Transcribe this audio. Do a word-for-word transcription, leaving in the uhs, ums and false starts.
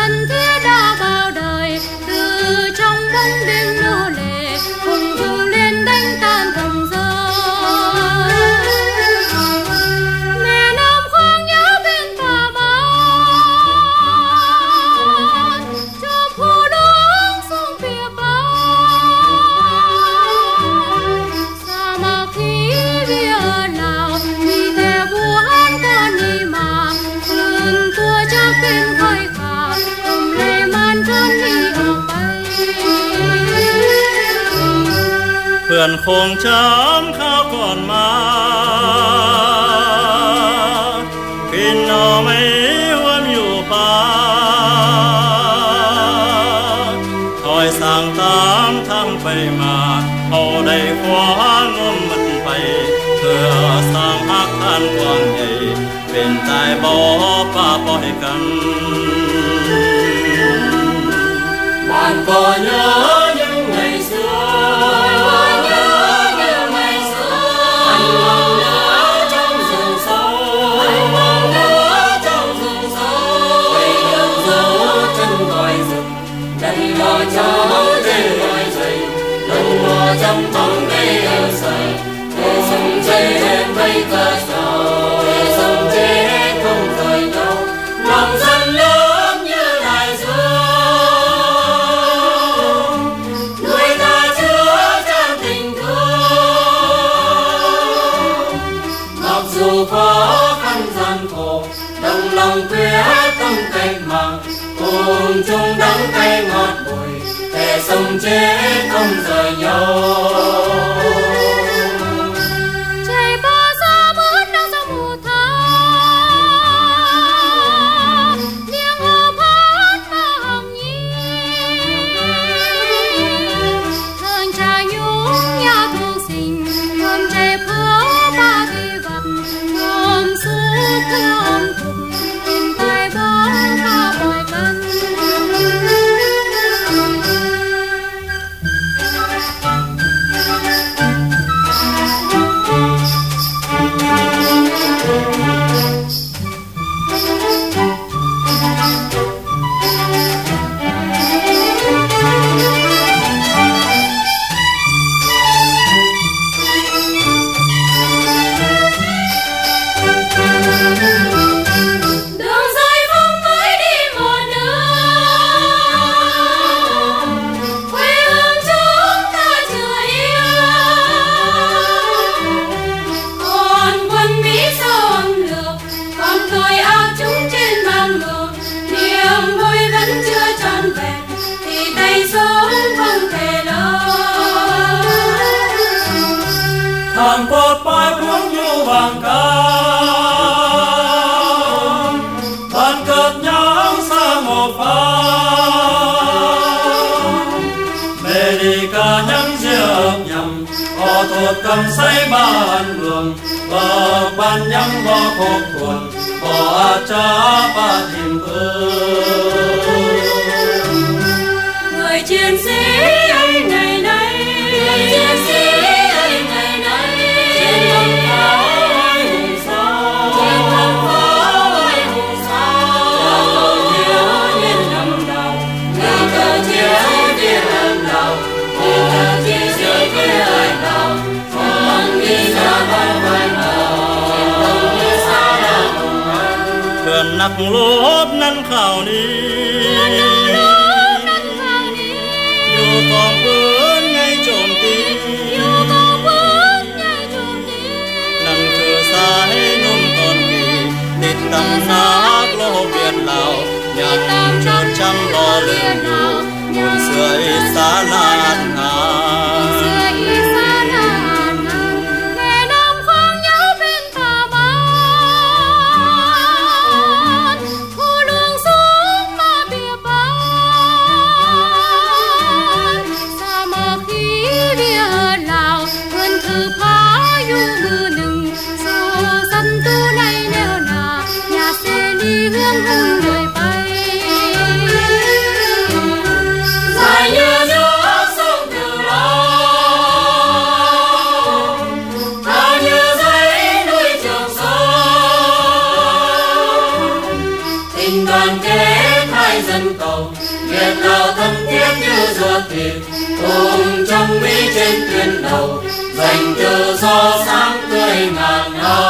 thân thiết đã bao đời, từ trong bóng đêm nô lệ cùng vươn lên đánh tan thầm giờ. Mẹ Nam khoang nhớ bên tà man, cho phù đóng xuống phía bắc. Sa mạc khí bia Lào vì theo vua hát con đi mà phương tua chắc bên khơi khả cùng lệ man trốn đi ở bay. เพื่อนคงช้ำข้าวก่อนมากินหน่อไม่หวมอยู่ป่าคอยสั่งตามทางไปมาเอาได้คว้างมมันไปเพื่อสร้างฮักท่านกว้างใหญ่เป็นตายบ่ป้าปล่อยกันบ้านก็เยอะยังไงเสือ trong bóng đêm ở sợi, để sông chết mây cờ sầu, để sông chết không rời đâu, lòng dân lớn như đại dương, nuôi ta chứa chan tình thương. Mặc dù khó khăn gian khổ, đồng lòng quyết tâm cách mạng, cùng chung đắng cay ngọt bùi. Để sống chết không rời nhau. Trời bao xa mướt đang trong mùa tháng, tiếng hò hát và hồng nhi. Thường trà nhung nhà thương sinh, gồm trẻ phố ba kỳ vật, gồm suốt gồm thùng, tìm tay bó và bòi cân. Thằng cột bãi buông nhu vàng cao, bàn cợt nhang xa một pha. Mẹ đi ca nhắn diệp nhầm, họ thuộc cầm say bàn đường, bờ bàn nhắm bò khúc cuộn, bỏ cha ba tìm thương. Người chiến sĩ ấy ngày nay, người chiến sĩ ấy ngày nay, trên con phố ơi hùng sao, trên con phố ơi hùng sao. Nhà cờ chiếu nhiên nằm đầu, nhà cờ chiếu nhiên nằm đầu, nhà cờ chiếu nhiên nằm đầu, con đi ra bao ban đầu, trên tông như xa đã hùng mạnh. เพื่อนนักลบนั้นข่าวนี้ อยู่กองปืนไงโจมตี นั่นคือสายนุ่มตอนปีติดตำนักโลกเวียดลาวยังจดจำรอเรื่องอยู่บนเสื้ออิสาลานงาน tình đoàn kết. hai dân tộc Việt Lào thân thiết như ruột thịt, cùng trong Mỹ trên tuyến đầu giành tự do sáng tươi ngàn năm.